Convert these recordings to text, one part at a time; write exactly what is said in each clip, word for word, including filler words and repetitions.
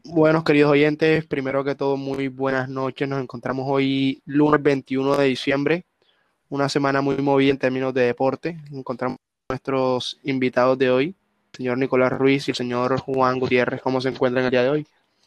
Buenos queridos oyentes, primero que todo, muy buenas noches. Nos encontramos hoy lunes veintiuno de diciembre, una semana muy movida en términos de deporte. Encontramos a nuestros invitados de hoy, el señor Nicolás Ruiz y el señor Juan Gutiérrez. ¿Cómo se encuentran el día de hoy?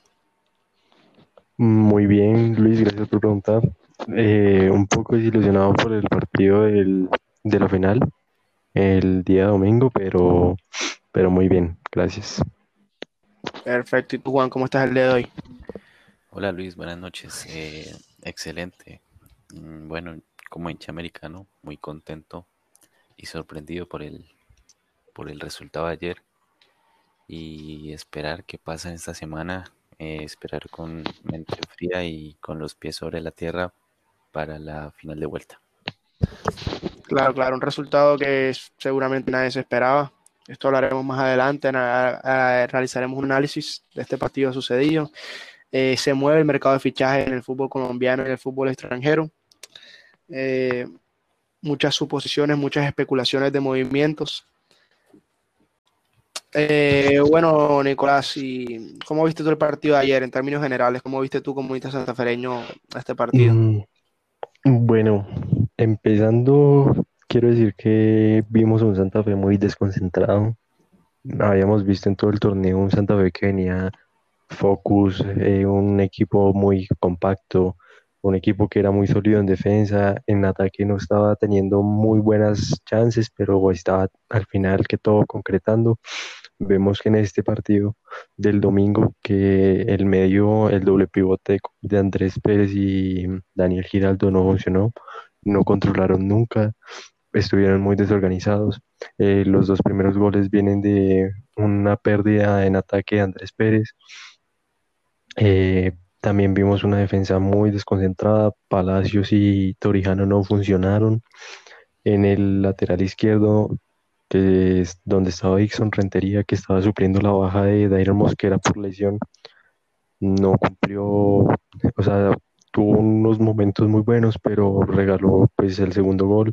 Muy bien, Luis, gracias por preguntar. Eh, un poco desilusionado por el partido del- de la final el día domingo, pero, pero muy bien, gracias. Perfecto. ¿Y tú, Juan, cómo estás el día de hoy? Hola Luis, buenas noches. Eh, excelente. Mm, Bueno, como hincha americano, muy contento y sorprendido por el, por el resultado de ayer y esperar qué pasa en esta semana. Eh, esperar con mente fría y con los pies sobre la tierra para la final de vuelta. Claro, claro, un resultado que seguramente nadie se esperaba. Esto hablaremos más adelante, na- a- realizaremos un análisis de este partido sucedido. Eh, se mueve el mercado de fichajes en el fútbol colombiano y en el fútbol extranjero. Eh, Muchas suposiciones, muchas especulaciones de movimientos. Eh, bueno, Nicolás, ¿y cómo viste tú el partido de ayer en términos generales? ¿Cómo viste tú como hincha santafereño este partido? Mm, bueno, empezando, quiero decir que vimos un Santa Fe muy desconcentrado. Habíamos visto en todo el torneo un Santa Fe que venía focus, eh, un equipo muy compacto, un equipo que era muy sólido en defensa, en ataque no estaba teniendo muy buenas chances, pero estaba al final que todo concretando. Vemos que en este partido del domingo que el medio, el doble pivote de Andrés Pérez y Daniel Giraldo no funcionó, no controlaron nunca, estuvieron muy desorganizados. Eh, los dos primeros goles vienen de una pérdida en ataque de Andrés Pérez. Eh, También vimos una defensa muy desconcentrada. Palacios y Torijano no funcionaron. En el lateral izquierdo, que es donde estaba Dixon Rentería, que estaba supliendo la baja de Dairon Mosquera por lesión, no cumplió, o sea, tuvo unos momentos muy buenos, pero regaló pues el segundo gol.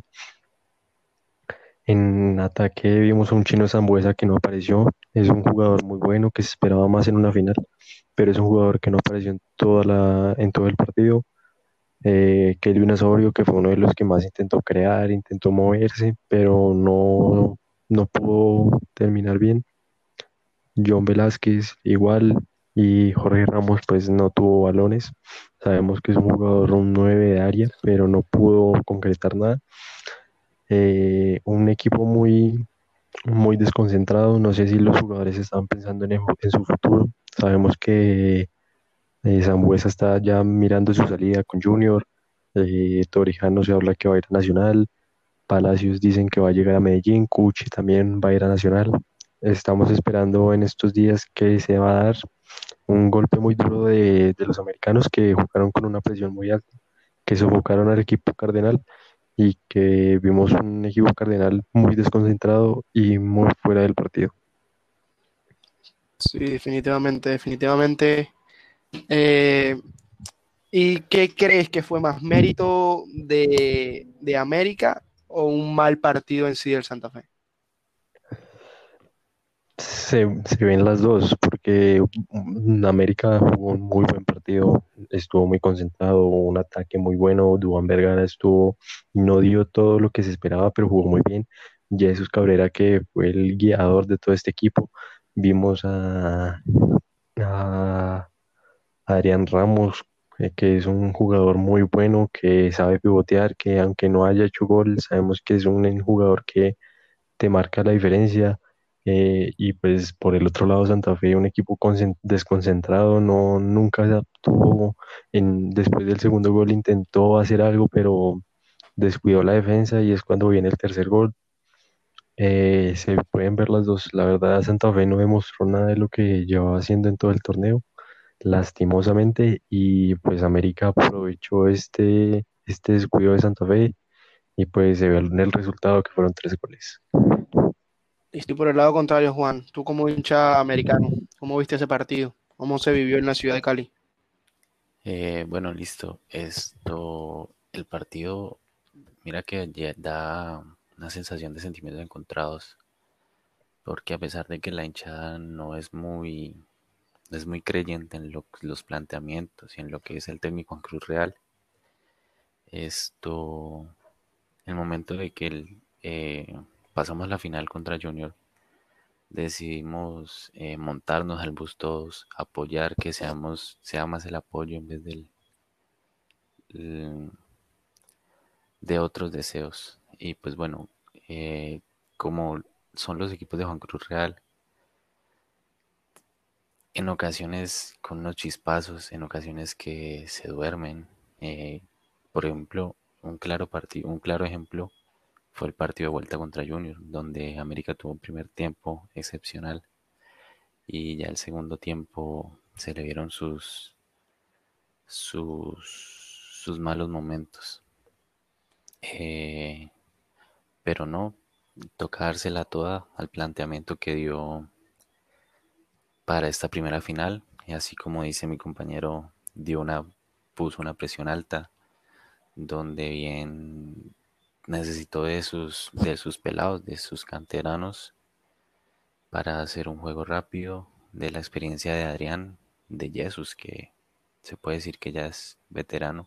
En ataque vimos a un chino Zambuesa que no apareció. Es un jugador muy bueno que se esperaba más en una final, pero es un jugador que no apareció en toda la, en todo el partido. Eh, Kelvin Osorio, que fue uno de los que más intentó crear, intentó moverse, pero no, no pudo terminar bien. John Velázquez igual y Jorge Ramos pues no tuvo balones. Sabemos que es un jugador, un nueve de área, pero no pudo concretar nada. Eh, un equipo muy, muy desconcentrado. No sé si los jugadores estaban pensando en, el- en su futuro. Sabemos que eh, Sambuesa está ya mirando su salida con Junior. Eh, Torijano se habla que va a ir a Nacional. Palacios dicen que va a llegar a Medellín. Cuchi también va a ir a Nacional. Estamos esperando en estos días que se va a dar un golpe muy duro de, de los americanos que jugaron con una presión muy alta, que sofocaron al equipo cardenal y que vimos un equipo cardenal muy desconcentrado y muy fuera del partido. Sí, definitivamente, definitivamente. Eh, ¿Y qué crees que fue más mérito de, de América o un mal partido en sí del Santa Fe? Se, se ven las dos, porque mm, América jugó un muy buen partido, estuvo muy concentrado, hubo un ataque muy bueno, Duván Vergara estuvo, no dio todo lo que se esperaba, pero jugó muy bien. Jesús Cabrera, que fue el guiador de todo este equipo, vimos a, a Adrián Ramos, eh, que es un jugador muy bueno, que sabe pivotear, que aunque no haya hecho gol, sabemos que es un jugador que te marca la diferencia. Eh, y pues por el otro lado, Santa Fe, un equipo concen- desconcentrado, no, nunca se tuvo, en, después del segundo gol intentó hacer algo, pero descuidó la defensa y es cuando viene el tercer gol. Eh, se pueden ver las dos. La verdad, Santa Fe no demostró nada de lo que llevaba haciendo en todo el torneo, lastimosamente, y pues América aprovechó este, este descuido de Santa Fe y pues se ve en el resultado que fueron tres goles. Y estoy por el lado contrario, Juan. Tú como hincha americano, ¿cómo viste ese partido? ¿Cómo se vivió en la ciudad de Cali? Eh, bueno, listo. Esto, el partido, mira que ya da una sensación de sentimientos encontrados, porque a pesar de que la hinchada no es muy es muy creyente en lo- los planteamientos y en lo que es el técnico en Cruz Real. Esto, el momento de que el, eh, pasamos la final contra Junior, decidimos eh, montarnos al bus todos, apoyar, que seamos, sea más el apoyo en vez del, el- de otros deseos. Y pues bueno, eh, como son los equipos de Juan Cruz Real, en ocasiones con unos chispazos, en ocasiones que se duermen. eh, por ejemplo, un claro partido, un claro ejemplo fue el partido de vuelta contra Junior, donde América tuvo un primer tiempo excepcional y ya el segundo tiempo se le vieron sus, sus, sus malos momentos. Eh, pero no, toca dársela toda al planteamiento que dio para esta primera final. Y así como dice mi compañero, dio una, puso una presión alta, donde bien necesitó de sus, de sus pelados, de sus canteranos, para hacer un juego rápido, de la experiencia de Adrián, de Jesús, que se puede decir que ya es veterano.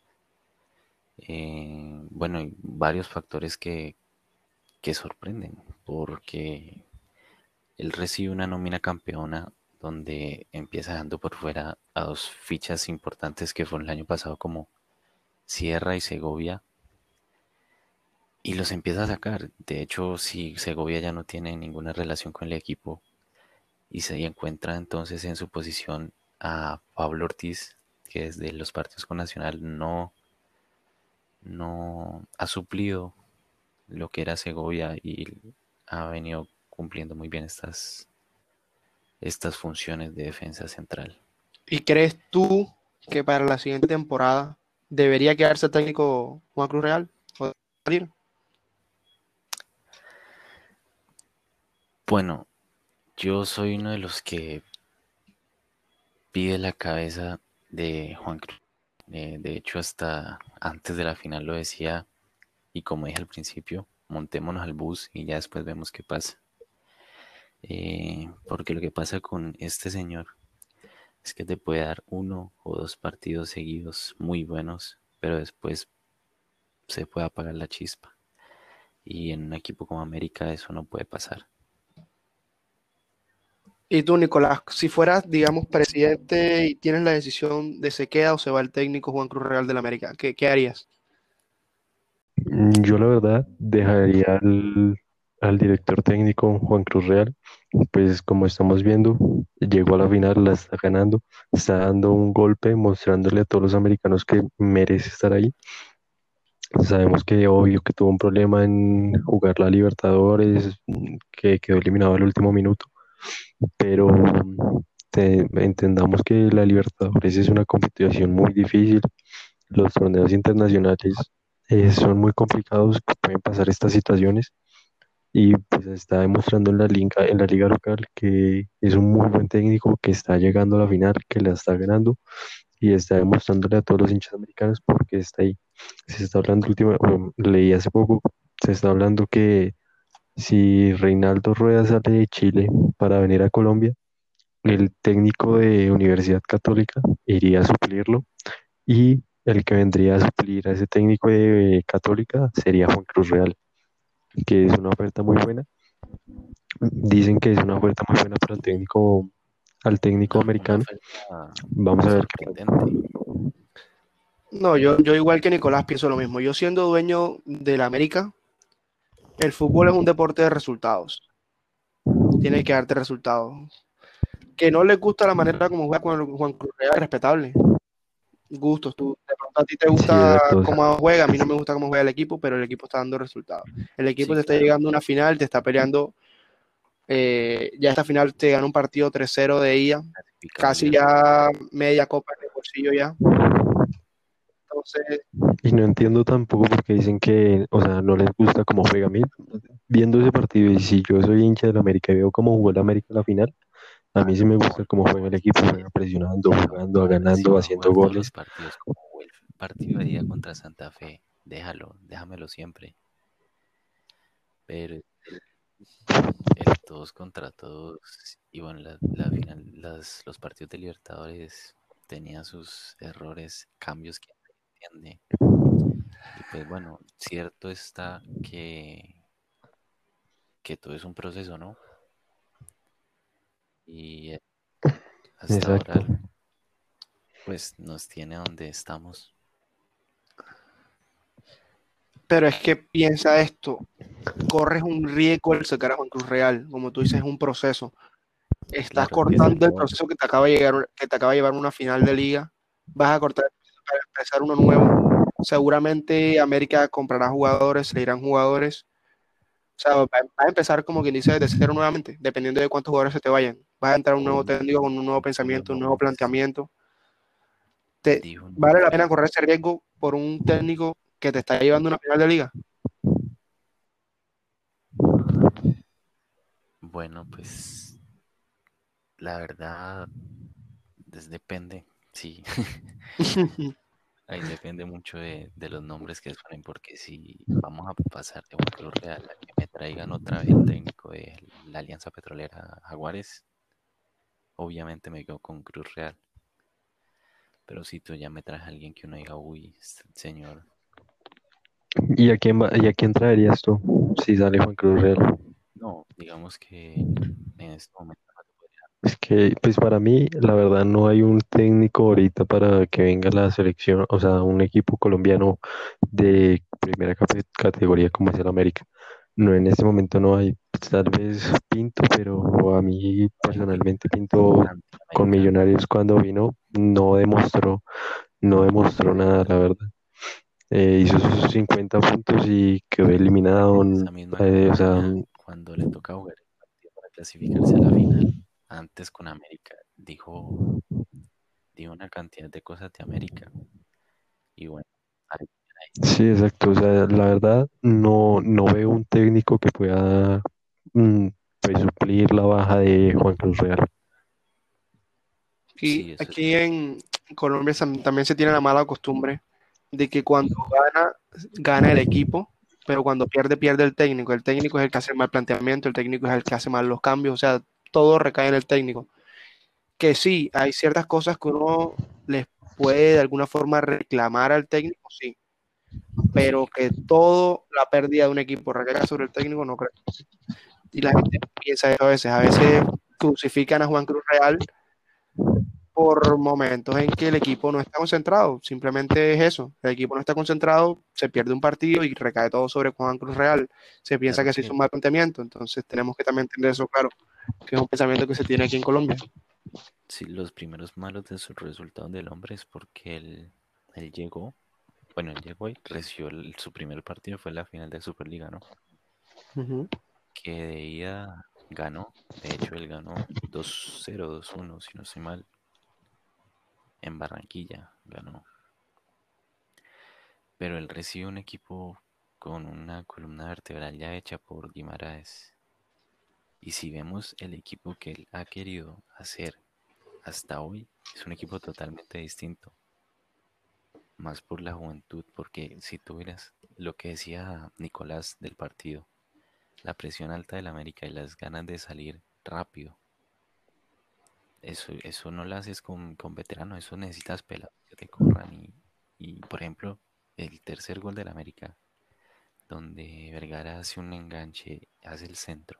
Eh, bueno, y varios factores que, que sorprenden, porque él recibe una nómina campeona donde empieza dejando por fuera a dos fichas importantes que fueron el año pasado como Sierra y Segovia y los empieza a sacar. De hecho, si Segovia ya no tiene ninguna relación con el equipo y se encuentra entonces en su posición a Pablo Ortiz, que desde los partidos con Nacional no, no ha suplido lo que era Segovia y ha venido cumpliendo muy bien estas, estas funciones de defensa central. ¿Y crees tú que para la siguiente temporada debería quedarse el técnico Juan Cruz Real o salir? Bueno, yo soy uno de los que pide la cabeza de Juan Cruz. Eh, de hecho, hasta antes de la final lo decía, y como dije al principio, montémonos al bus y ya después vemos qué pasa. Eh, porque lo que pasa con este señor es que te puede dar uno o dos partidos seguidos muy buenos, pero después se puede apagar la chispa. Y en un equipo como América eso no puede pasar. Y tú, Nicolás, si fueras, digamos, presidente y tienes la decisión de se queda o se va el técnico Juan Cruz Real del América, ¿qué, qué harías? Mm, Yo la verdad dejaría al, al director técnico Juan Cruz Real, pues como estamos viendo, llegó a la final, la está ganando, está dando un golpe, mostrándole a todos los americanos que merece estar ahí. Sabemos que obvio que tuvo un problema en jugar la Libertadores, mm, que quedó eliminado al último minuto, pero mm, te- entendamos que la Libertadores es una competición muy difícil. Los torneos internacionales eh, son muy complicados, que pueden pasar estas situaciones y pues está demostrando en la liga, en la liga local que es un muy buen técnico, que está llegando a la final, que la está ganando y está demostrándole a todos los hinchas americanos porque está ahí. Se está hablando última, o leí hace poco, se está hablando que si Reinaldo Rueda sale de Chile para venir a Colombia, el técnico de Universidad Católica iría a suplirlo y el que vendría a suplir a ese técnico de Católica sería Juan Cruz Real, que es una oferta muy buena. Dicen que es una oferta muy buena para el técnico, al técnico Una, una americano. oferta Vamos a ver qué pasa. sorprendente. No, yo, yo igual que Nicolás pienso lo mismo. Yo siendo dueño del América, el fútbol es un deporte de resultados. Tiene que darte resultados. Que no les gusta la manera como juega con el Juan Cruz Real, es respetable. Gustos, tú, de pronto a ti te Sí, gusta exacto. O sea, cómo juega, a mí no me gusta cómo juega el equipo, pero el equipo está dando resultados. El equipo Sí, te está claro. llegando a una final, te está peleando, eh, ya esta final te gana un partido tres cero de ida, casi Clasificación. ya media copa en el bolsillo ya. Entonces, y no entiendo tampoco por qué dicen que, o sea, no les gusta cómo juega a mí. Viendo ese partido, y si yo soy hincha del América y veo cómo jugó el América en la final, a mí sí me gusta cómo juega el equipo, juega presionando, Si va a jugando, jugar, si ganando, va a haciendo jugar todos los goles. partidos como el partido de día contra Santa Fe, déjalo, déjamelo siempre. Pero el todos contra todos. Y bueno, la, la final, las, los partidos de Libertadores tenían sus errores, cambios que nadie entiende. Y pues bueno, cierto está que, que todo es un proceso, ¿no? Y eh, hasta Exacto. ahora, pues nos tiene donde estamos. Pero es que piensa esto, corres un riesgo al sacar a Juan Cruz Real, como tú dices, es un proceso. Estás Claro, es que cortando el no, proceso que te acaba de llegar, que te acaba de llevar a una final de liga, vas a cortar para empezar uno nuevo. Seguramente América comprará jugadores, se irán jugadores. O sea, va va a empezar como quien dice desde cero nuevamente, dependiendo de cuántos jugadores se te vayan. Vas a entrar un nuevo técnico con un nuevo pensamiento, un nuevo planteamiento. ¿Te dijo vale la pena que, correr ese riesgo por un técnico que te está llevando a una final de liga? bueno, pues la verdad, des- depende, sí. Ahí depende mucho de, de los nombres que suenen, porque si vamos a pasar de Juan Cruz Real a que me traigan otra vez el técnico de la Alianza Petrolera Jaguares, obviamente me quedo con Cruz Real. Pero si tú ya me traes a alguien que uno diga, uy, este señor, ¿Y a quién, va- y a quién traerías tú si sale Juan Cruz Real? no, digamos que en este momento no te podría. Es que, pues para mí, la verdad, no hay un técnico ahorita para que venga la selección, o sea, un equipo colombiano de primera cate- categoría como es el América. No, en este momento no hay, pues, tal vez Pinto, pero a mí No, es que personalmente Pinto con América, Millonarios cuando vino no demostró, no demostró nada, la verdad. Eh, hizo sus cincuenta puntos y quedó eliminado. esa misma Eh, o sea, campaña, cuando le toca jugar el partido para clasificarse a la final, antes con América, dijo, dijo una cantidad de cosas de América. Y bueno, ahí- sí, exacto. O sea, la verdad, no, no veo un técnico que pueda mm, pues, suplir la baja de Juan Cruz Real. Aquí, sí, eso es aquí en Colombia sam- también se tiene la mala costumbre de que cuando gana, gana el equipo, pero cuando pierde, pierde el técnico. El técnico es el que hace mal planteamiento, el técnico es el que hace mal los cambios, o sea, todo recae en el técnico. Que sí, hay ciertas cosas que uno les puede de alguna forma reclamar al técnico, sí, pero sí, que todo la pérdida de un equipo recaiga sobre el técnico, no creo. Y la gente piensa eso a veces, a veces crucifican a Juan Cruz Real por momentos en que el equipo no está concentrado. Simplemente es eso. El equipo no está concentrado, se pierde un partido y recae todo sobre Juan Cruz Real. Se piensa claro que se hizo que un mal planteamiento. Entonces tenemos que también tener eso claro, que es un pensamiento que se tiene aquí en Colombia. sí, los primeros malos de sus resultados del hombre es porque él, él llegó, bueno, él llegó y recibió el- su primer partido, fue la final de Superliga, ¿no? Ujú. Que de ida ganó, de hecho él ganó dos cero, dos uno, si no estoy mal, en Barranquilla ganó. Pero él recibe un equipo con una columna vertebral ya hecha por Guimaraes. Y si vemos el equipo que él ha querido hacer hasta hoy, es un equipo totalmente distinto. Más por la juventud, porque si tú vieras lo que decía Nicolás del partido, la presión alta del América y las ganas de salir rápido, eso, eso no lo haces con, con veteranos, eso necesitas pelados que te corran. Y, y, por ejemplo, el tercer gol del América, donde Vergara hace un enganche, hace el centro,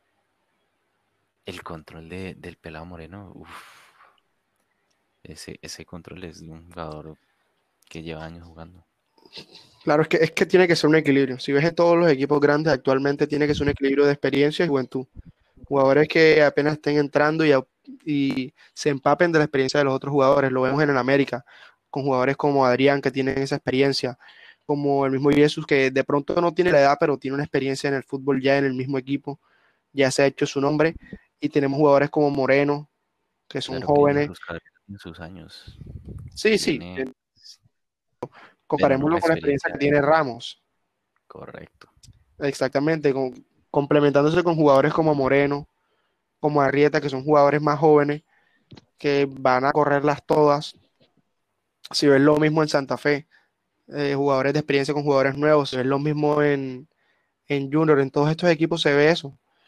el control de, del pelado Moreno, uff, ese, ese control es de un jugador que lleva años jugando. Claro, es que, es que tiene que ser un equilibrio. Si ves en todos los equipos grandes actualmente, tiene que ser un equilibrio de experiencia y juventud. Jugadores que apenas estén entrando y, y se empapen de la experiencia de los otros jugadores. Lo vemos en el América, con jugadores como Adrián, que tienen esa experiencia, como el mismo Jesús, que de pronto no tiene la edad, pero tiene una experiencia en el fútbol ya en el mismo equipo, ya se ha hecho su nombre. Y tenemos jugadores como Moreno, que son Claro que jóvenes. Jesús Cabrera en sus años Sí, sí, tiene, pero no la comparémoslo con la experiencia experiencia que de tiene Ramos. correcto. Exactamente, con- complementándose con jugadores como Moreno, como Arrieta, que son jugadores más jóvenes, que van a correrlas todas. Si ves lo mismo en Santa Fe, eh, jugadores de experiencia con jugadores nuevos, si ves lo mismo en, en Junior, en todos estos equipos se ve eso.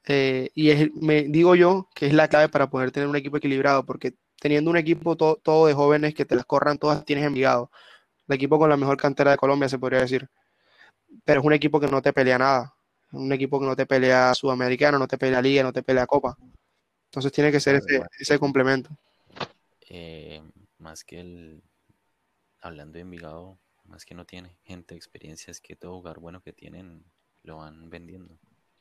Eh, y es, me digo yo que es la clave para poder tener un equipo equilibrado, porque teniendo un equipo to- todo de jóvenes que te las corran todas, tienes Envigado, el equipo con la mejor cantera de Colombia, se podría decir, pero es un equipo que no te pelea nada, un equipo que no te pelea Sudamericano, no te pelea Liga, no te pelea Copa. Entonces tiene que ser Claro, ese, igual ese que complemento. eh, más que el, hablando de Envigado, más que no tiene gente, experiencias que todo jugar bueno que tienen, lo van vendiendo.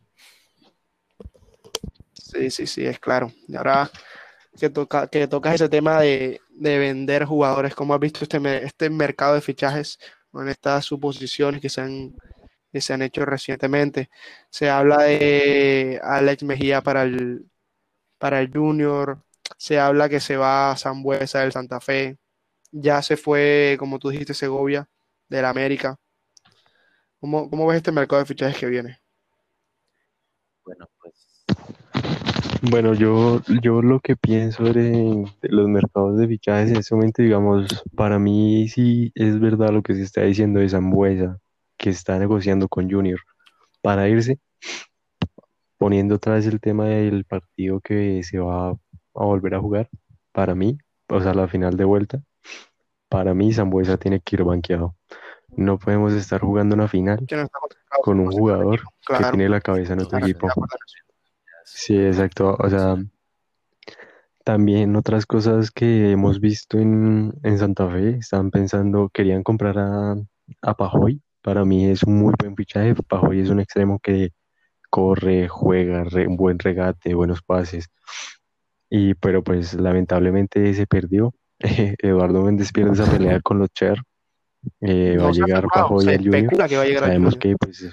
Sí, sí, sí, es claro. Y ahora que, toca, que tocas ese tema de, de vender jugadores, ¿cómo has visto este, me- este mercado de fichajes con estas suposiciones que se han, que se han hecho recientemente? Se habla de Alex Mejía para el, para el Junior, se habla que se va a Sambuesa del Santa Fe, ya se fue, como tú dijiste, Segovia del América. ¿Cómo, cómo ves este mercado de fichajes que viene? Bueno, pues Bueno, yo, yo lo que pienso de, de los mercados de fichajes en este momento, digamos, para mí sí es verdad lo que se está diciendo de Sambueza, que está negociando con Junior para irse, poniendo otra vez el tema del partido que se va a volver a jugar. Para mí, o sea, la final de vuelta, para mí Sambueza tiene que ir banqueado. No podemos estar jugando una final Que no está concentrado con un cien por ciento en el jugador equipo. que Claro, tiene la cabeza en otro dos, claro, estoy de equipo. son acuerdo en eso. días Sí, muy exacto. O sea, controversial. también otras cosas que hemos visto en, en Santa Fe, estaban pensando, querían comprar a, a Pajoy. Para mí es un muy buen fichaje. Pajoy es un extremo que corre, juega, re- buen regate, buenos pases. Y pero pues lamentablemente se perdió. Eduardo Méndez pierde esa pelea con los Cher. Eh, va a No se ha llegar asegurado, Pajoy se al Junior. especula que va a llegar al Sabemos Junior. que pues,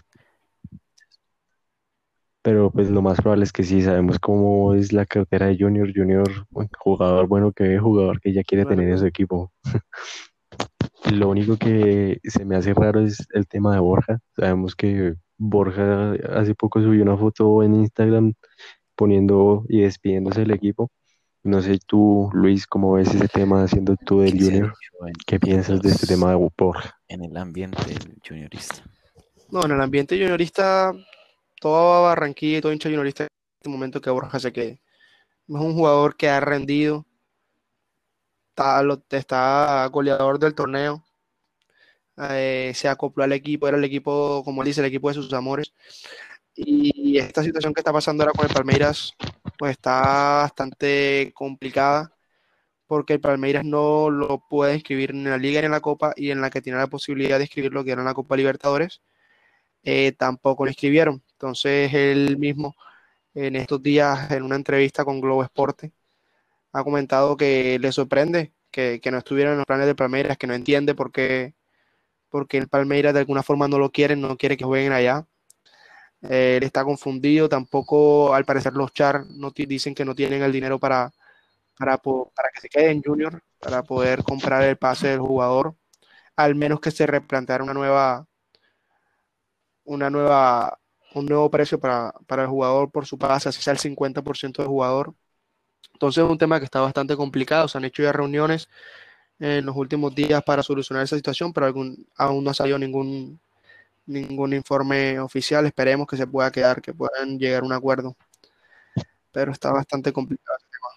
pero pues lo más probable es que sí, sabemos cómo es la cartera de Junior. Junior, un jugador bueno que ve, jugador que ya quiere Claro tener que en su sí. equipo. Lo único que se me hace raro es el tema de Borja. Sabemos que Borja hace poco subió una foto en Instagram poniendo y despidiéndose del equipo. No sé tú, Luis, cómo ves ese tema siendo tú del ¿Qué se ha Junior? dicho en, ¿Qué en piensas de este los tema de Borja? en el ambiente del juniorista? No, en el ambiente juniorista, toda Barranquilla y todo hincha juniorista en este momento que Borja se quede. Es un jugador que ha rendido, está, lo- está goleador del torneo, eh, se acopló al equipo, era el equipo, como él dice, el equipo de sus amores. Y esta situación que está pasando ahora con el Palmeiras, pues está bastante complicada porque el Palmeiras no lo puede inscribir ni en la Liga ni en la Copa y en la que tiene la posibilidad de inscribirlo, que era en la Copa Libertadores, eh, tampoco lo inscribieron. Entonces él mismo en estos días en una entrevista con Globo Esporte ha comentado que le sorprende que, que no estuviera en los planes de Palmeiras, que no entiende por qué, porque el Palmeiras de alguna forma no lo quiere, no quiere que jueguen allá. Eh, él está confundido, tampoco al parecer los Char no dicen que no tienen el dinero para, para, para que se quede en Junior, para poder comprar el pase del jugador, al menos que se replanteara una nueva, una nueva, un nuevo precio para, para el jugador por su pase, así sea el cincuenta por ciento del jugador. Entonces es un tema que está bastante complicado, se han hecho ya reuniones en los últimos días para solucionar esa situación, pero algún, aún no ha salido ningún, ningún informe oficial, esperemos que se pueda quedar, que puedan llegar a un acuerdo, pero está bastante complicado.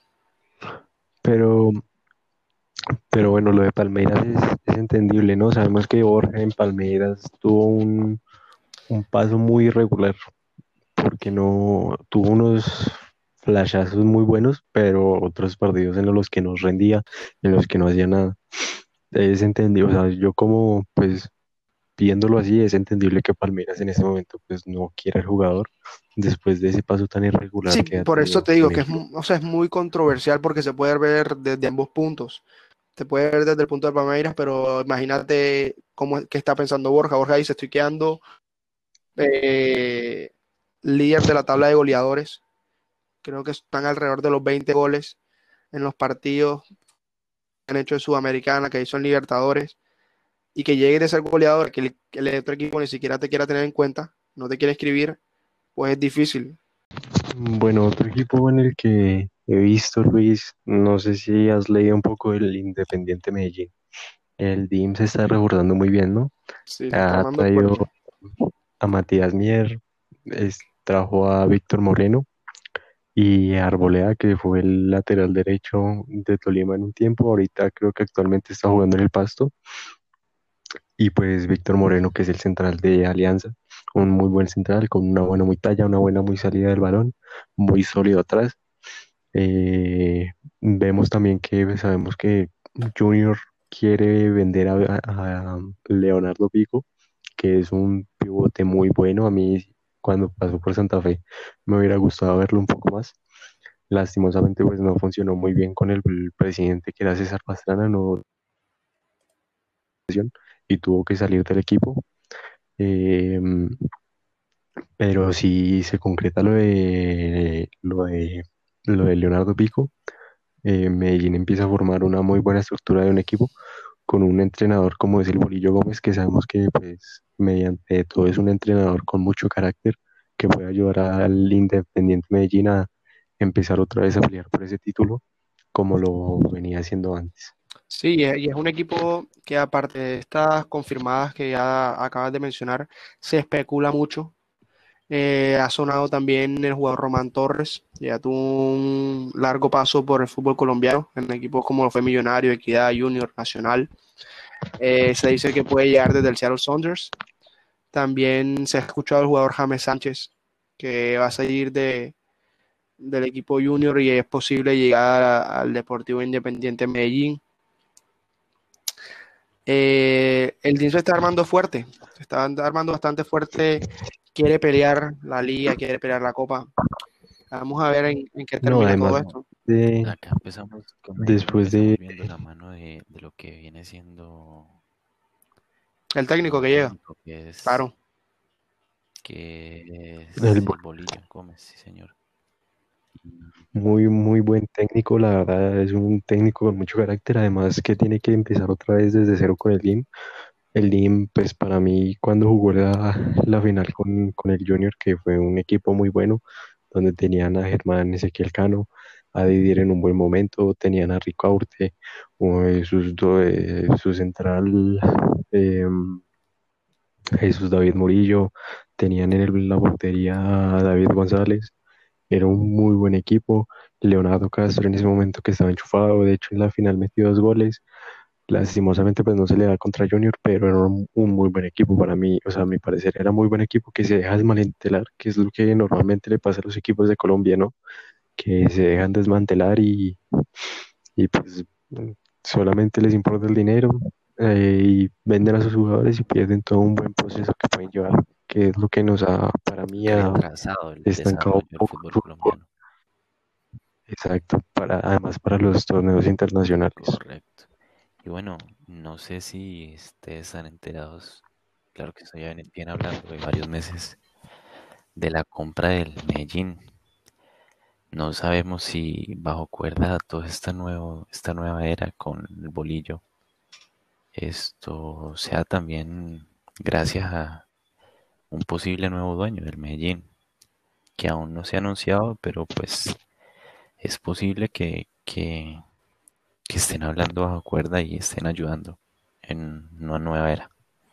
Pero, pero bueno, lo de Palmeiras es, es entendible, ¿no? Sabemos que Borja en Palmeiras tuvo un, un paso muy irregular, porque no tuvo unos flashazos muy buenos, pero otros partidos en los que no rendía, en los que no hacía nada. Es entendible, o sea, yo como, pues, viéndolo así, es entendible que Palmeiras en ese momento, pues, no quiera el jugador después de ese paso tan irregular Sí, que ha por eso tenido te digo con que el es, club. mu- o sea, es muy controversial porque se puede ver desde ambos puntos. Se puede ver desde el punto de Palmeiras, pero imagínate cómo es que está pensando Borja. Borja dice, estoy quedando eh, líder de la tabla de goleadores. Creo que están alrededor de los veinte goles en los partidos que han hecho en Sudamericana, que hizo en Libertadores, y que llegue de ser goleador, que el, que el otro equipo ni siquiera te quiera tener en cuenta, no te quiere escribir, pues es difícil. Bueno, otro equipo en el que he visto, Luis, no sé si has leído un poco el Independiente Medellín. El D I M se está reforzando muy bien, ¿no? Sí, se está Ha armando traído fuerte. a Matías Mier, es- trajo a Víctor Moreno y a Arboleda, que fue el lateral derecho de Tolima en un tiempo. Ahorita creo que actualmente está jugando en el Pasto. Y pues Víctor Moreno, que es el central de Alianza, un muy buen central, con una buena muy talla, una buena muy salida del balón, muy sólido atrás. Eh, Vemos también que sabemos que Junior quiere vender a, a- a Leonardo Pico, que es un pivote muy bueno. A mí, cuando pasó por Santa Fe, me hubiera gustado verlo un poco más. Lastimosamente, pues no funcionó muy bien con el, el presidente que era César Pastrana, no, y tuvo que salir del equipo. Eh, pero si se concreta lo de, lo de, lo de Leonardo Pico, eh, Medellín empieza a formar una muy buena estructura de un equipo con un entrenador como es el Bolillo Gómez, que sabemos que pues mediante todo es un entrenador con mucho carácter que puede ayudar al Independiente Medellín a empezar otra vez a pelear por ese título como lo venía haciendo antes. Sí, y es y es un equipo que aparte de estas confirmadas que ya acabas de mencionar, se especula mucho. Eh, ha sonado también el jugador Román Torres, ya tuvo un largo paso por el fútbol colombiano, en equipos como lo fue Millonario, Equidad, Junior, Nacional. Eh, se dice que puede llegar desde el Seattle Sounders. También se ha escuchado el jugador James Sánchez, que va a salir de, del equipo Junior y es posible llegar a- al Deportivo Independiente Medellín. Eh, el team se está armando fuerte, se está armando bastante fuerte, quiere pelear la liga, quiere pelear la copa. Vamos a ver en, en qué No, termina todo además Bueno, esto. de, acá empezamos, como después empezamos de, viendo la mano de, de lo que viene siendo El el técnico nuevo que llega, técnico, que es, claro. que el es el Bolillo Gómez, sí señor. muy, muy buen técnico, la verdad es un técnico con mucho carácter, además que tiene que empezar otra vez desde cero con el L I M. El L I M, pues para mí, cuando jugó la, la final con, con el Junior, que fue un equipo muy bueno, donde tenían a Germán Ezequiel Cano, a Didier en un buen momento, tenían a Rico Aurte, o, eh, sus, do- eh, su central, eh, Jesús David Murillo, tenían en el- la portería a David González. Era un muy buen equipo. Leonardo Castro en ese momento que estaba enchufado, de hecho en la final metió dos goles. Lastimosamente pues no se le da contra Junior, pero era un, un muy buen equipo para mí, o sea, a mi parecer era muy buen equipo que se deja desmantelar, que es lo que normalmente le pasa a los equipos de Colombia, ¿no? Que se dejan desmantelar y, y pues mm, solamente les importa el dinero, eh, y venden a sus jugadores y pierden todo un buen proceso que pueden llevar, que es lo que nos ha, para mí, ha Retrasado el estancado un desarrollo del poco el fútbol fútbol. colombiano. Exacto, para, además para los torneos internacionales. Correcto. Y bueno, no sé si ustedes están enterados, claro que estoy ya bien bien hablando de varios meses, de la compra del Medellín. No sabemos si bajo cuerda toda esta, nuevo, esta nueva era con el bolillo, esto sea también gracias a un posible nuevo dueño del Medellín, que aún no se ha anunciado, pero pues es posible que, que, que estén hablando bajo cuerda y estén ayudando en una nueva era.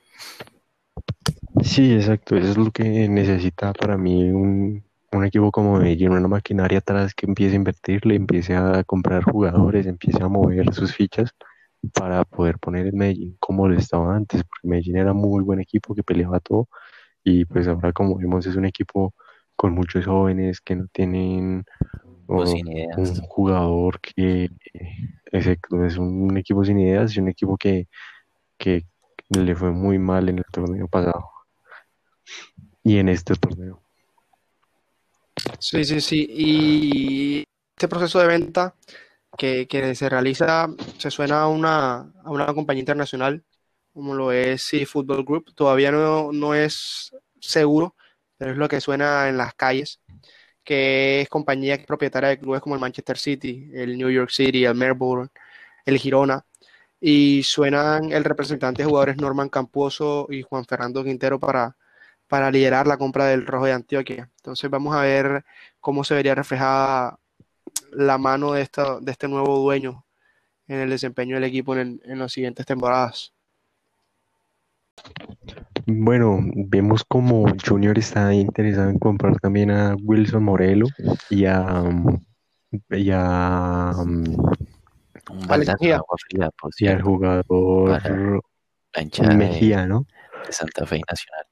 Sí, exacto, eso es lo que necesita para mí un, un equipo como Medellín, una maquinaria atrás que empiece a invertirle, empiece a comprar jugadores, empiece a mover sus fichas para poder poner el Medellín como lo estaba antes, porque Medellín era muy buen equipo que peleaba todo y pues ahora como vemos es un equipo con muchos jóvenes que no tienen O sin um, un ideas. jugador que, exacto, es un equipo sin ideas y un equipo que, que le fue muy mal en el torneo pasado y en este torneo. Sí, sí, sí. Y este proceso de venta que, que se realiza, se suena a una, a una compañía internacional, como lo es City Football Group. Todavía no, no es seguro, pero es lo que suena en las calles, que es compañía que es propietaria de clubes como el Manchester City, el New York City, el Melbourne, el Girona. Y suenan el representante de jugadores Norman Camposo y Juan Fernando Quintero para, para liderar la compra del Rojo de Antioquia. Entonces vamos a ver cómo se vería reflejada la mano de, esta, de este nuevo dueño en el desempeño del equipo en, el, en las siguientes temporadas. Bueno, vemos como Junior está interesado en comprar también a Wilson Morelo y a, mm, y a, mm, Un Alex baldazo de Mejía. agua fría, por y al cierto, para jugador la hinchada de, Mejía, ¿no? de Santa Fe y Nacional.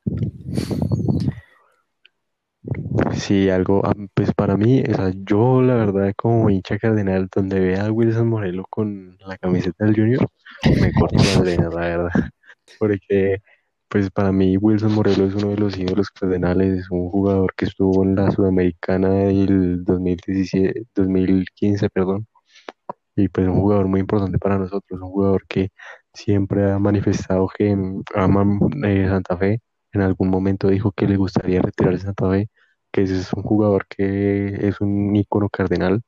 Sí, algo, ah, pues para mí, o sea, yo la verdad como hincha cardenal, donde vea a Wilson Morelo con la camiseta del Junior, me corto las venas, la verdad. Porque, pues para mí Wilson Morelo es uno de los ídolos cardenales, un jugador que estuvo en la Sudamericana del dos mil diecisiete, dos mil quince, perdón, y pues un jugador muy importante para nosotros, un jugador que siempre ha manifestado que mm, ama eh, Santa Fe. En algún momento dijo que le gustaría retirarse de Santa Fe, que es un jugador que es un ícono cardenal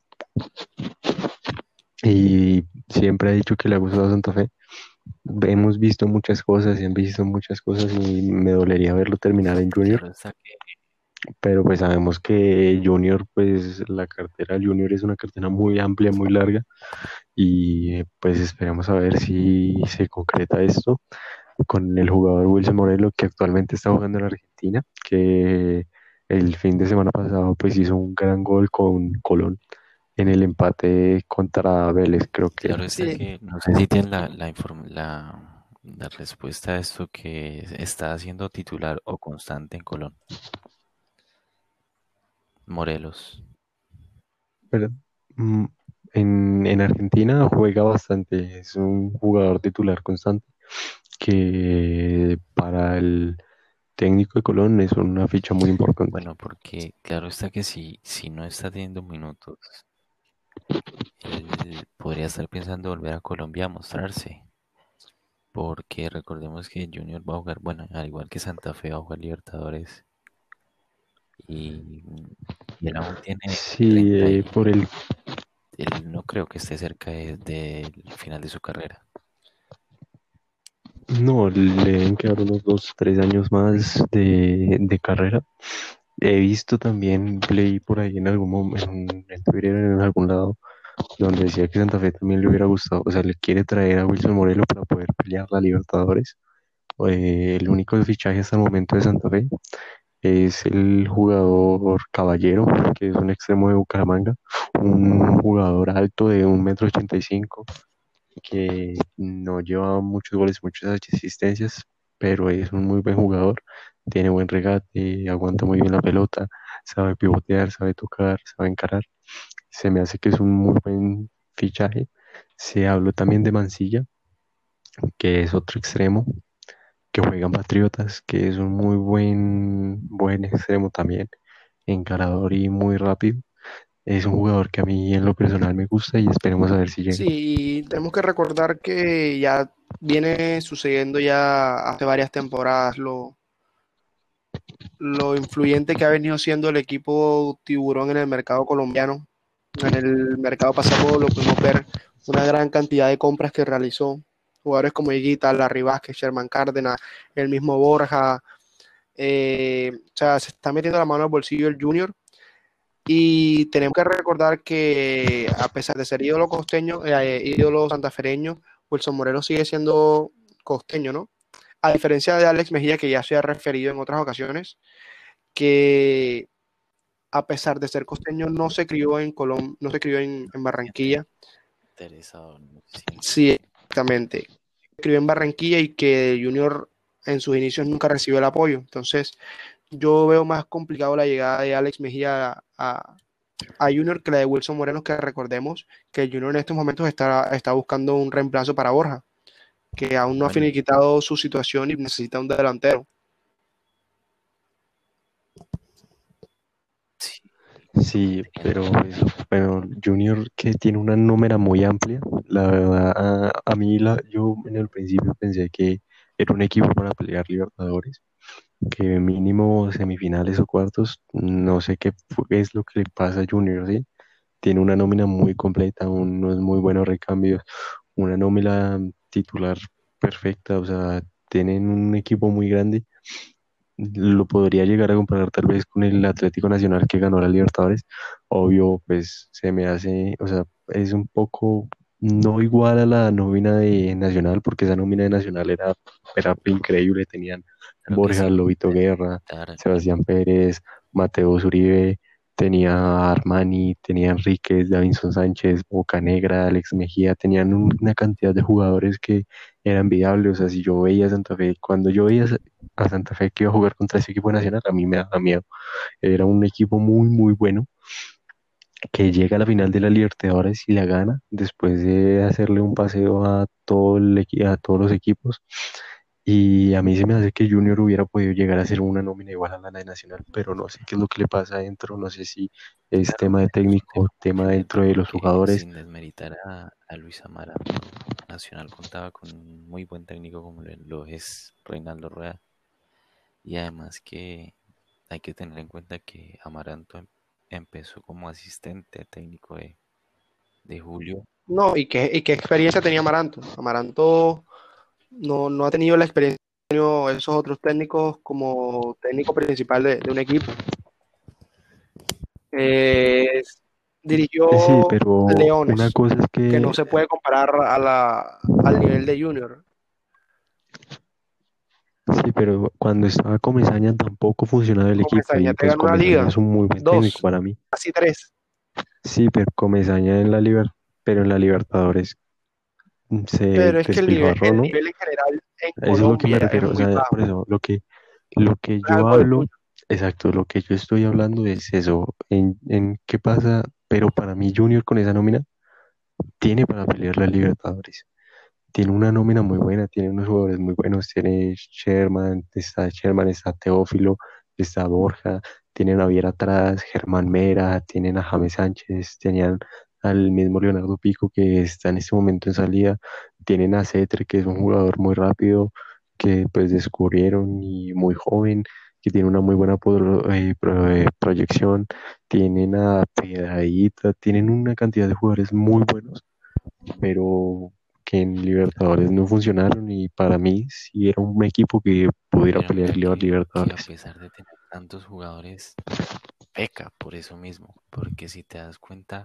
y siempre ha dicho que le ha gustado Santa Fe. Hemos visto muchas cosas y han visto muchas cosas y me dolería verlo terminar en Junior, Claro está que, pero pues sabemos que Junior, pues la cartera del Junior es una cartera muy amplia, muy larga y eh, pues esperamos a ver si se concreta esto con el jugador Wilson Morelo que actualmente está jugando en Argentina, que el fin de semana pasado pues hizo un gran gol con Colón en el empate contra Vélez, creo que claro era. está Sí, que, no sé si tienen la, la, inform- la, la respuesta a esto que está haciendo titular o constante en Colón, Morelos. Pero, mm, en, en Argentina juega bastante, es un jugador titular constante que para el técnico de Colón es una ficha muy importante. Bueno, porque claro está que si, si no está teniendo minutos, él podría estar pensando volver a Colombia a mostrarse. Porque recordemos que Junior va a jugar, bueno, al igual que Santa Fe va a jugar Libertadores y, y él aún tiene Sí, treinta eh, y por el, él no creo que esté cerca de- del final de su carrera. no, le deben quedar unos dos, tres años más de, de carrera. He visto también, leí por ahí en algún momento, en, en Twitter, en algún lado, donde decía que Santa Fe también le hubiera gustado, o sea, le quiere traer a Wilson Morelo para poder pelear la Libertadores. Eh, el único fichaje hasta el momento de Santa Fe es el jugador Caballero, que es un extremo de Bucaramanga, un jugador alto de un metro ochenta y cinco, que no lleva muchos goles, muchas asistencias, pero es un muy buen jugador, tiene buen regate, aguanta muy bien la pelota, sabe pivotear, sabe tocar, sabe encarar. Se me hace que es un muy buen fichaje. Se habló también de Mancilla, que es otro extremo que juega en Patriotas, que es un muy buen, buen extremo también, encarador y muy rápido. Es un jugador que a mí en lo personal me gusta y esperemos a ver si llega. sí, y tenemos que recordar que ya viene sucediendo ya hace varias temporadas lo, lo influyente que ha venido siendo el equipo Tiburón en el mercado colombiano. En el mercado pasado lo pudimos ver una gran cantidad de compras que realizó. Jugadores como Higuita, Larry Vázquez, Sherman Cárdenas, el mismo Borja. Eh, o sea, se está metiendo la mano al bolsillo el Junior. Y tenemos que recordar que a pesar de ser ídolo costeño, eh, ídolo santafereño, Wilson Moreno sigue siendo costeño, ¿no? A diferencia de Alex Mejía, que ya se ha referido en otras ocasiones, que a pesar de ser costeño, no se crió en Colón, no se crió en, en Siente Barranquilla. interesado, ¿no? Sí. Sí, exactamente. Se crió en Barranquilla y que Junior en sus inicios nunca recibió el apoyo. Entonces, yo veo más complicado la llegada de Alex Mejía a, a Junior que la de Wilson Moreno, que recordemos que el Junior en estos momentos está, está buscando un reemplazo para Borja, que aún no ha Bueno, finiquitado su situación y necesita un delantero. sí, Sí, teniendo pero en pues, cuenta, bueno, Junior que tiene una nómera muy amplia, la verdad, a, a mí la, yo en el principio pensé que era un equipo para pelear Libertadores, que mínimo semifinales o cuartos, no sé qué fu- es lo que le pasa a Junior, ¿sí? Tiene una nómina muy completa, unos muy buenos recambios, una nómina titular perfecta, o sea, tienen un equipo muy grande. Lo podría llegar a comparar tal vez con el Atlético Nacional que ganó la Libertadores. Obvio, pues se me hace, o sea, es un poco no igual a la nómina de Nacional, porque esa nómina de Nacional era, era increíble. Tenían Creo que Borja, sí, Lobito Guerra, militar, Sebastián Pérez, Mateo Uribe, tenía a Armani, tenía a Enríquez, Davinson Sánchez, Bocanegra, Alex Mejía, tenían un- una cantidad de jugadores que eran viables. O sea, si yo veía a Santa Fe, cuando yo veía a Santa Fe que iba a jugar contra ese equipo nacional, a mí me daba miedo. Era un equipo muy, muy bueno que llega a la final de la Libertadores y la gana después de hacerle un paseo a, todo el equi- a todos los equipos. Y a mí se me hace que Junior hubiera podido llegar a ser una nómina igual a la de Nacional, pero no sé qué es lo que le pasa adentro, no sé si es claro, tema de es un técnico, tema tema complejo dentro de los porque jugadores. sin desmeritar a, a Luis Amaranto, Nacional contaba con un muy buen técnico como lo lo es Reinaldo Rueda. Y además que hay que tener en cuenta que Amaranto em- empezó como asistente técnico de, de Julio. No, ¿y qué, y qué experiencia tenía Amaranto? Amaranto no, no ha tenido la experiencia que han tenido esos otros técnicos como técnico principal de, de un equipo. Eh, Eh, Sí, dirigió pero una Leones, cosa es que no que, se puede comparar a la, al nivel de Junior. sí, pero cuando estaba Comesaña tampoco funcionaba el equipo Comesaña y te pues ganó una Comesaña liga, es un muy buen técnico dos, para mí. casi tres. Sí, pero Comesaña en la Liber, pero en la Libertadores mm, se Pero es que el nivel, despilfarró, el ¿no? nivel en general en Eso es lo que me Colombia es refiero, o muy sea, por bajo. eso, lo que, lo que No es yo algo de hablo, Junior. exacto, lo que yo estoy hablando es eso, en, en qué pasa, pero para mí Junior con esa nómina tiene para pelear la Libertadores. Tiene una nómina muy buena, tiene unos jugadores muy buenos, tiene Sherman, está Sherman, está Teófilo, está Borja, tienen a Viera atrás, Germán Mera, tienen a James Sánchez, tenían al mismo Leonardo Pico que está en este momento en salida, tienen a Cetre que es un jugador muy rápido que pues descubrieron y muy joven, que tiene una muy buena pro- eh, pro- eh, proyección, tienen a Piedradita, tienen una cantidad de jugadores muy buenos pero que en Libertadores no funcionaron y para mí sí era un equipo que pudiera Pero pelear mira Liber- que, que a Libertadores. pesar de tener tantos jugadores, peca por eso mismo. Porque si te das cuenta,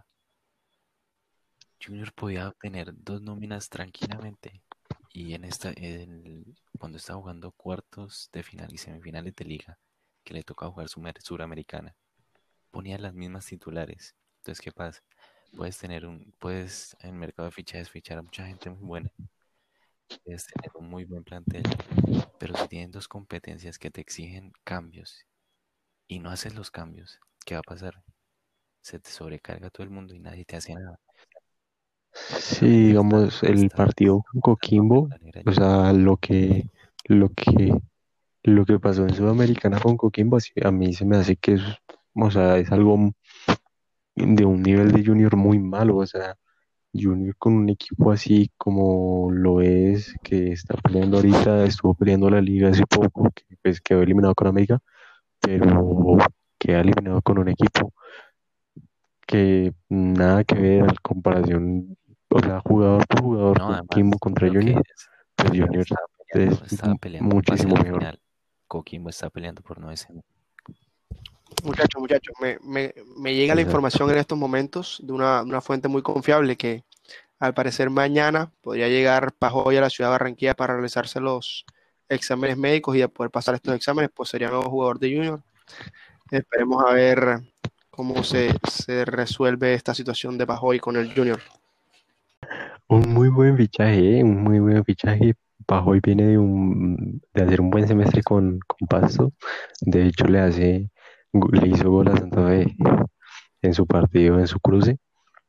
Junior podía obtener dos nóminas tranquilamente. Y en esta, en- cuando estaba jugando cuartos de final y semifinales de liga, que le toca jugar Sumer- Suramericana, ponía las mismas titulares. Entonces, ¿qué pasa? Puedes tener un, puedes en el mercado de fichajes fichar a mucha gente muy buena, puedes tener un muy buen plantel, pero si tienen dos competencias que te exigen cambios y no haces los cambios, ¿qué va a pasar? Se te sobrecarga todo el mundo y nadie te hace nada. Sí, Lo mismo está, digamos, el está, partido está con pasando ahora en Coquimbo, la Negra o Junior. sea, lo que, lo que, lo que pasó en Sudamericana con Coquimbo, sí, a mí se me hace que es, o sea, es algo de un nivel de Junior muy malo, o sea, Junior con un equipo así como lo es, que está peleando ahorita, estuvo peleando la liga hace poco, que pues quedó eliminado con América, pero queda eliminado con un equipo que nada que ver en comparación, o sea, jugador por jugador, No, Coquimbo además, contra lo que Junior, es, pues Junior Junior estaba es peleando, estaba m- peleando un pase a muchísimo la mejor. final. Coquimbo está peleando por no descender. Muchachos, muchachos, me, me, me llega la Exacto. información en estos momentos de una, una fuente muy confiable que al parecer mañana podría llegar Pajoy a la ciudad de Barranquilla para realizarse los exámenes médicos y de poder pasar estos exámenes, pues sería nuevo jugador de Junior. Esperemos a ver cómo se, se resuelve esta situación de Pajoy con el Junior. Un muy buen fichaje, ¿eh? Un muy buen fichaje. Pajoy viene de, un, de hacer un buen semestre con, con Pasto. De hecho, le hace, le hizo gol a Santa Fe en su partido, en su cruce.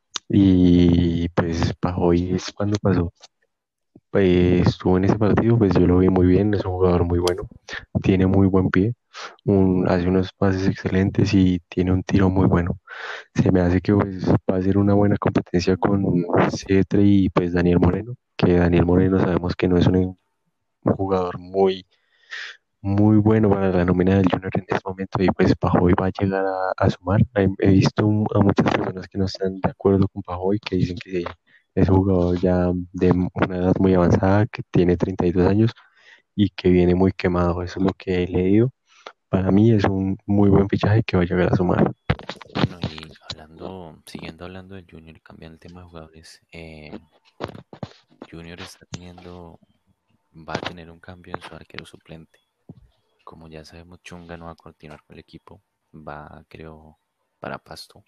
Y pues Pajoy es cuando pasó. Pues, estuvo en ese partido, pues yo lo vi muy bien, es un jugador muy bueno, tiene muy buen pie, un- hace unos pases excelentes y tiene un tiro muy bueno. Se me hace que pues, va a ser una buena competencia con Cetre y pues Daniel Moreno, que Daniel Moreno sabemos que no es un, un jugador muy, muy bueno para la nómina del Junior en este momento y pues Pajoy va a llegar a, a sumar. He, he visto un- a muchas personas que no están de acuerdo con Pajoy, que dicen que es un jugador ya de una edad muy avanzada, que tiene treinta y dos años y que viene muy quemado. Eso es lo que he leído. Para mí es un muy buen fichaje que va a llegar a sumar. Bueno, y hablando, siguiendo hablando del Junior y cambiando el tema de jugadores, eh, Junior está teniendo, va a tener un cambio en su arquero suplente. Como ya sabemos, Chunga no va a continuar con el equipo, va, creo, para Pasto.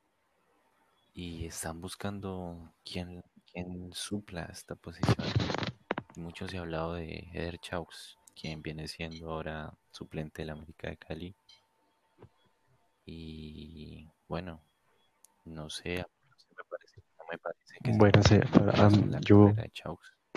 Y están buscando quién, quién supla esta posición. Mucho se ha hablado de Eder Chaux, quien viene siendo ahora suplente del América de Cali. Y bueno, no sé, a mí no sé, me parece, no me parece que sea Bueno, un sí, buen para- reemplazo am, en la yo, carrera de Chaux.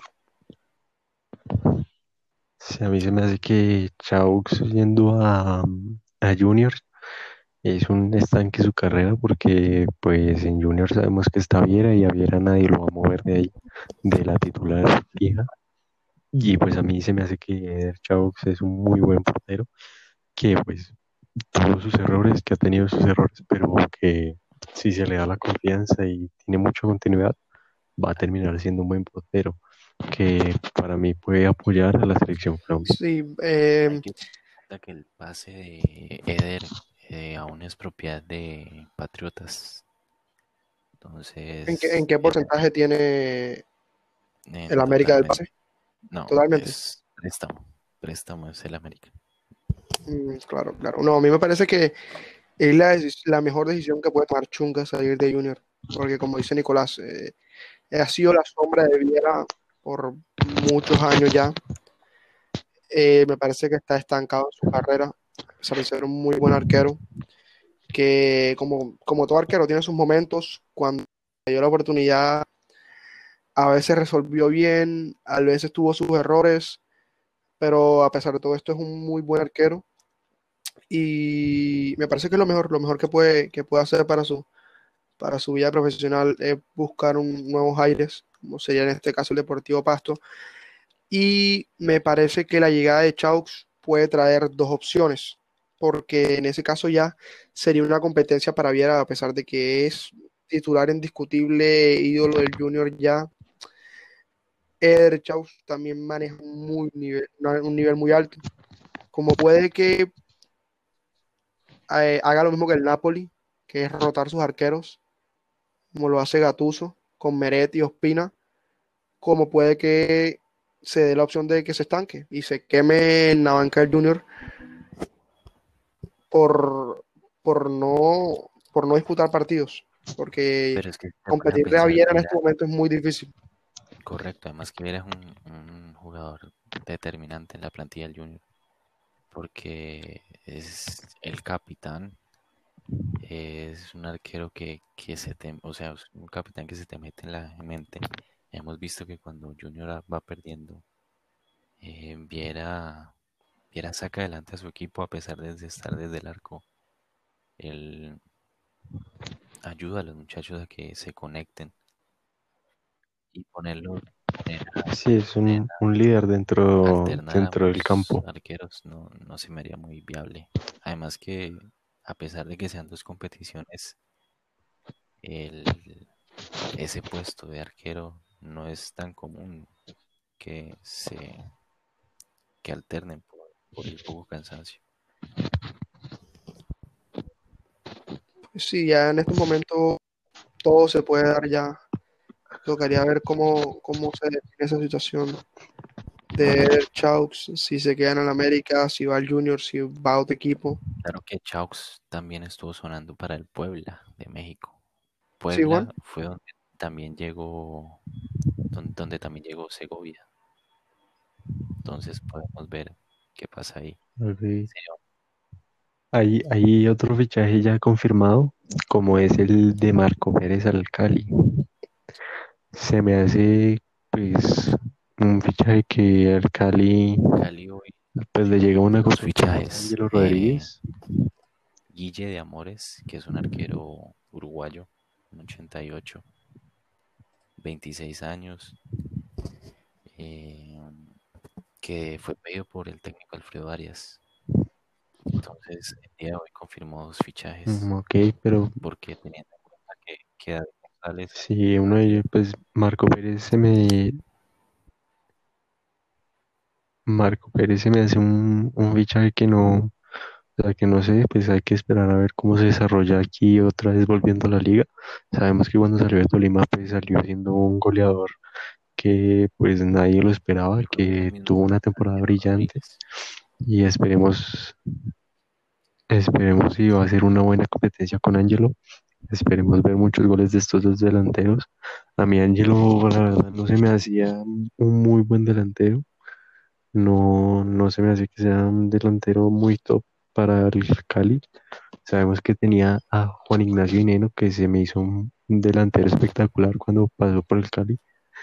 sí, a mí se me hace que Chaux yendo a, a Junior es un estanque su carrera porque pues en Junior sabemos que está Viera y a Viera nadie lo va a mover de ahí, de la titular fija. Y pues a mí se me hace que Eder Chaux es un muy buen portero, que pues tuvo sus errores, que ha tenido sus errores, pero que si se le da la confianza y tiene mucha continuidad, va a terminar siendo un buen portero, que para mí puede apoyar a la selección Colombia. Sí, Hay eh, que tener en cuenta que el pase de Eder eh, aún es propiedad de Patriotas. ¿en qué, en Entonces, qué Eder, porcentaje tiene el en América del totalmente, pase? no, Totalmente. es préstamo, préstamo es el América. Mm, claro, claro. No, a mí me parece que es la, decis- la mejor decisión que puede tomar Chunga salir de Junior, porque como dice Nicolás, eh, ha sido la sombra de Viera por muchos años ya. Eh, me parece que está estancado en su carrera, a pesar de ser un muy buen arquero, que como, como todo arquero tiene sus momentos, cuando le dio la oportunidad, a veces resolvió bien, a veces tuvo sus errores, pero a pesar de todo esto es un muy buen arquero y me parece que es lo mejor, lo mejor que puede, que puede hacer para su, para su vida profesional es buscar un, nuevos aires, como sería en este caso el Deportivo Pasto. Y me parece que la llegada de Chaux puede traer dos opciones, porque en ese caso ya sería una competencia para Viera, a pesar de que es titular indiscutible, ídolo del Junior ya. Eder Chaux también maneja un, muy nivel, una- un nivel muy alto. Como puede que eh, haga lo mismo que el Napoli, que es rotar sus arqueros, como lo hace Gattuso con Meret y Ospina, como puede que se dé la opción de que se estanque y se queme en la banca del Junior por, por no, por no disputar partidos, porque Pero es que se pone a competirle a pensar, Viera en Viera, este momento es muy difícil. correcto, además que Viera es un, un jugador determinante en la plantilla del Junior, porque es el capitán, es un arquero que, que se te, o sea, es un capitán que se te mete en la mente. Hemos visto que cuando Junior va perdiendo, eh, Viera, Viera saca adelante a su equipo a pesar de estar desde el arco. Él ayuda a los muchachos a que se conecten y ponerlo, poner a, Sí, es poner un, un líder a dentro, alternar a dentro del ambos campo. arqueros no, no se me haría muy viable. Además que a pesar de que sean dos competiciones, el, ese puesto de arquero no es tan común que se que alternen por, por el poco cansancio. Sí, ya en estos momentos todo se puede dar ya. Tocaría ver cómo, cómo se define esa situación de Chaux, si se queda en el América, si va al Junior, si va a otro equipo. Claro que Chaux también estuvo sonando para el Puebla de México. Sí, Juan. Puebla fue donde también llegó, don- donde también llegó Segovia. Entonces podemos ver qué pasa ahí. Ok. Sería Hay, hay otro fichaje ya confirmado, como es el de Marco Pérez al Cali. Se me hace pues un fichaje que al Cali Cali hoy pues le llega tiene una dos cosa como es fichajes. Ángelo eh, Rodríguez. Guille de Amores, que es un arquero uruguayo, un ochenta y ocho, veintiséis años, eh, que fue pedido por el técnico Alfredo Arias. Entonces, el día de hoy confirmó dos Mm, fichajes, ok, pero porque teniendo en cuenta que, que David González si uno de ellos, pues Marco Pérez se me Marco Pérez se me hace un, un fichaje que no, O sea que no sé, pues hay que esperar a ver cómo se desarrolla aquí otra vez volviendo a la liga. Sabemos que cuando salió de Tolima, pues salió siendo un goleador que pues nadie lo esperaba, Yo creo que es el que tuvo mismo una temporada Ángelo brillante Rodríguez. y esperemos, esperemos si va a ser una buena competencia con Angelo. Esperemos ver muchos goles de estos dos delanteros. A mí Angelo, la verdad, no se me hacía un muy buen delantero. No, no se me hace que sea un delantero muy top para el Cali. Sabemos que tenía a Juan Ignacio Dineno, que se me hizo un un delantero espectacular cuando pasó por el Cali.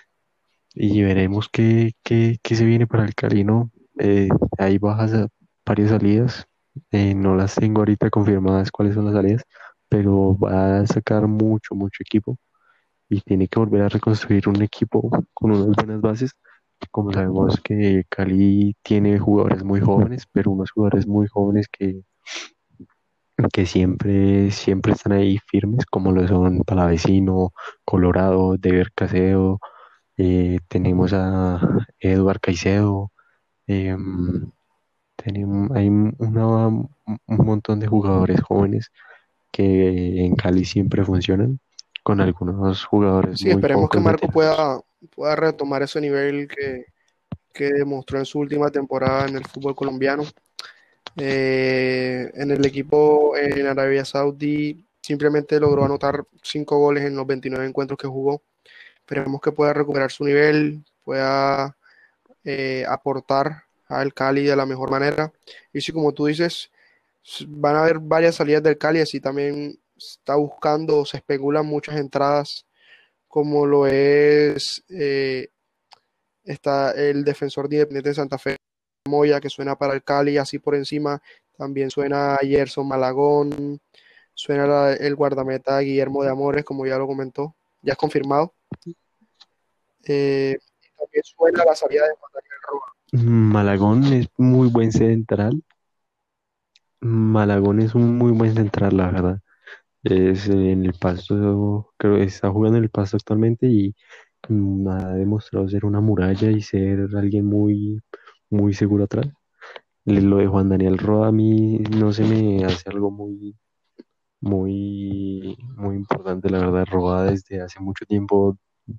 Y veremos qué, qué, qué se viene para el Cali, ¿no? Eh, hay bajas a varias salidas. Eh, no las tengo ahorita confirmadas cuáles son las salidas, pero va a sacar mucho, mucho equipo y tiene que volver a reconstruir un equipo con unas buenas bases. Como sabemos que Cali tiene jugadores muy jóvenes, pero unos jugadores muy jóvenes que, que siempre, siempre están ahí firmes, como lo son Palavecino, Colorado, Dever Caseo, eh, tenemos a Eduard Caicedo, em, tenemos, hay una- un montón de jugadores jóvenes que en Cali siempre funcionan, con algunos jugadores Sí, muy esperemos que pocos Marco veteranos. pueda, pueda retomar ese nivel que, que demostró en su última temporada en el fútbol colombiano. Eh, en el equipo en Arabia Saudí simplemente logró anotar cinco goles en los veintinueve encuentros que jugó. Esperemos que pueda recuperar su nivel, pueda eh, aportar al Cali de la mejor manera. Y si como tú dices, s- van a haber varias salidas del Cali, así también está buscando, se especulan muchas entradas, como lo es eh, está el defensor de Independiente de Santa Fe, Moya, que suena para el Cali, así por encima. También suena Gerson Malagón, suena la- el guardameta Guillermo de Amores, como ya lo comentó, ya es confirmado. Eh, también suena la salida de Juan Daniel Roa. Malagón es muy buen central. Malagón es un muy buen central, la verdad. Es eh, en el Pasto, creo que está jugando en el Pasto actualmente y mm, ha demostrado ser una muralla y ser alguien muy, muy seguro atrás. Le- Lo de Juan Daniel Roa a mí no se me hace algo muy, muy, muy importante, la verdad. Roa desde hace mucho tiempo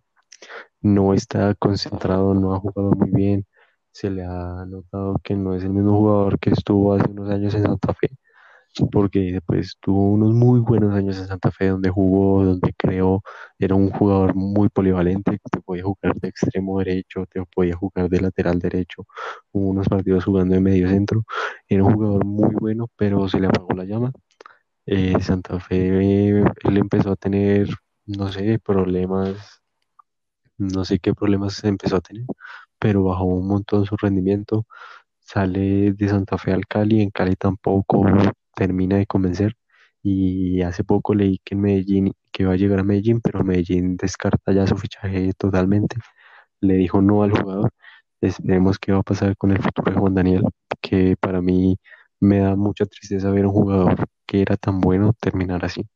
no está concentrado, no ha jugado muy bien. Se le ha notado que no es el mismo jugador que estuvo hace unos años en Santa Fe, porque pues tuvo unos muy buenos años en Santa Fe donde jugó, donde creó, era un jugador muy polivalente, que te podía jugar de extremo derecho, te podía jugar de lateral derecho, hubo unos partidos jugando de medio centro, era un jugador muy bueno, pero se le apagó la llama. Eh, Santa Fe, él empezó a tener, no sé, problemas, no sé qué problemas empezó a tener, pero bajó un montón su rendimiento. Sale de Santa Fe al Cali, en Cali tampoco termina de convencer. Y hace poco leí que en Medellín, que va a llegar a Medellín, pero Medellín descarta ya su fichaje totalmente. Le dijo no al jugador. Esperemos qué va a pasar con el futuro de Juan Daniel, que para mí me da mucha tristeza ver un jugador que era tan bueno terminar así.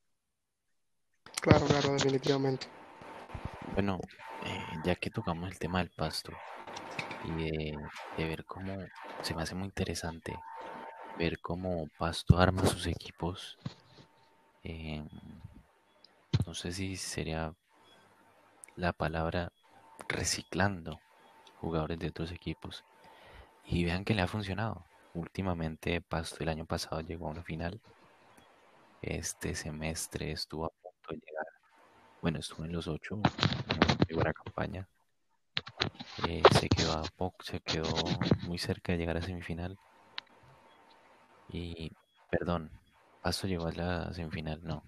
Claro, claro, definitivamente. Bueno, eh, ya que tocamos el tema del Pasto y de, de ver cómo se me hace muy interesante ver cómo Pasto arma sus equipos. eh, no sé si sería la palabra reciclando jugadores de otros equipos y vean que le ha funcionado. Últimamente Pasto el año pasado llegó a una final. Este semestre estuvo a punto de llegar. Bueno, estuvo en los ocho, una muy buena campaña. Eh, se quedó a poco, se quedó muy cerca de llegar a semifinal. Y, perdón, Pasto llegó a la semifinal, no.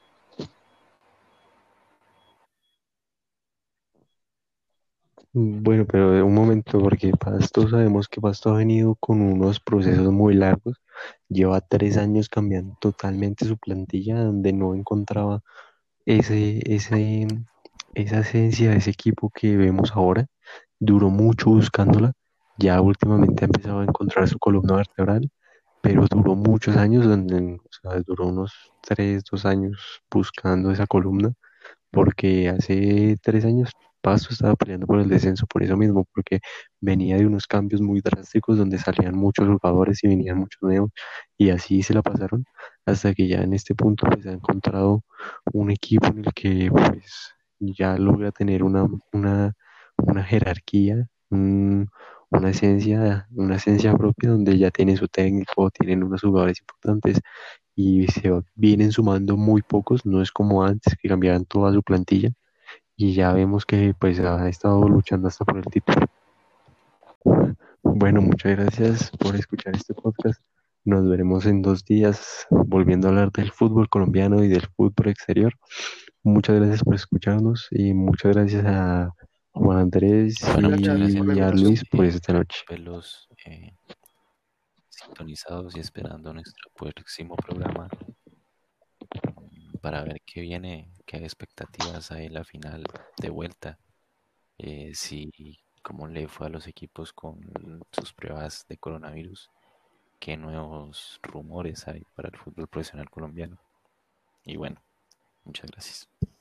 Bueno, pero de un momento, porque Pasto sabemos que Pasto ha venido con unos procesos muy largos. Lleva tres años cambiando totalmente su plantilla, donde no encontraba ese, ese, esa esencia de ese equipo que vemos ahora. Duró mucho buscándola. Ya últimamente ha empezado a encontrar su columna vertebral, pero duró muchos años, donde, o sea, duró unos tres, dos años buscando esa columna porque hace tres años Pasto estaba peleando por el descenso por eso mismo, porque venía de unos cambios muy drásticos donde salían muchos jugadores y venían muchos nuevos y así se la pasaron hasta que ya en este punto pues ha encontrado un equipo en el que pues ya logra tener una, una, una jerarquía, un- una esencia, una esencia propia donde ya tiene su técnico, tienen unos jugadores importantes y se va- vienen sumando muy pocos, no es como antes que cambiaban toda su plantilla y ya vemos que pues ha estado luchando hasta por el título. Bueno, muchas gracias por escuchar este podcast. Nos veremos en dos días volviendo a hablar del fútbol colombiano y del fútbol exterior. Muchas gracias por escucharnos y muchas gracias a Juan Andrés Bueno, Muchas muchas gracias gracias por la y a amigos. invitación. Luis por Eh, esta noche. verlos eh, sintonizados y esperando nuestro próximo programa mm, para ver qué viene, qué expectativas hay en la final de vuelta. Eh, si cómo le fue a los equipos con sus pruebas de coronavirus, qué nuevos rumores hay para el fútbol profesional colombiano. Y bueno, muchas gracias.